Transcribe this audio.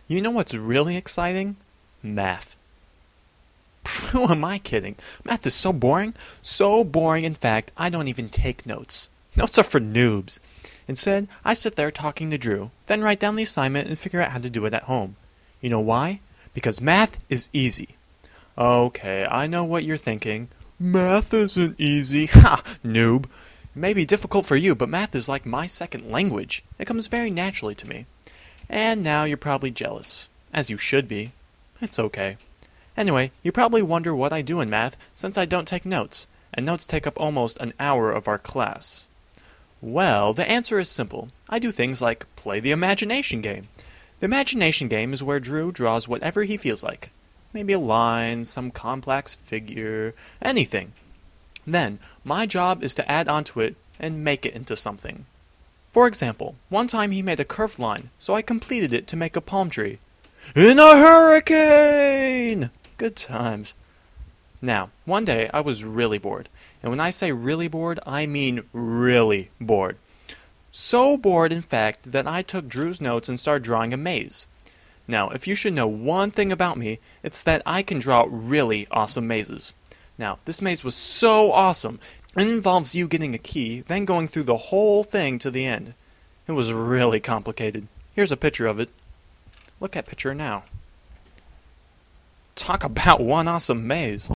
You know what's really exciting? Math. Who am I kidding? Math is so boring. So boring, in fact, I don't even take notes. Notes are for noobs. Instead, I sit there talking to Drew, then write down the assignment and figure out how to do it at home. You know why? Because math is easy. Okay, I know what you're thinking. Math isn't easy. Ha! Noob. It may be difficult for you, but math is like my second language. It comes very naturally to me. And now you're probably jealous. As you should be. It's okay. Anyway, you probably wonder what I do in math since I don't take notes, and notes take up almost an hour of our class. Well, the answer is simple. I do things like play the imagination game. The imagination game is where Drew draws whatever he feels like. Maybe a line, some complex figure, anything. Then, my job is to add onto it and make it into something. For example, one time he made a curved line, so I completed it to make a palm tree. In a hurricane! Good times. Now, one day I was really bored. And when I say really bored, I mean really bored. So bored, in fact, that I took Drew's notes and started drawing a maze. Now, if you should know one thing about me, it's that I can draw really awesome mazes. Now, this maze was so awesome. It involves you getting a key, then going through the whole thing to the end. It was really complicated. Here's a picture of it. Look at picture now. Talk about one awesome maze.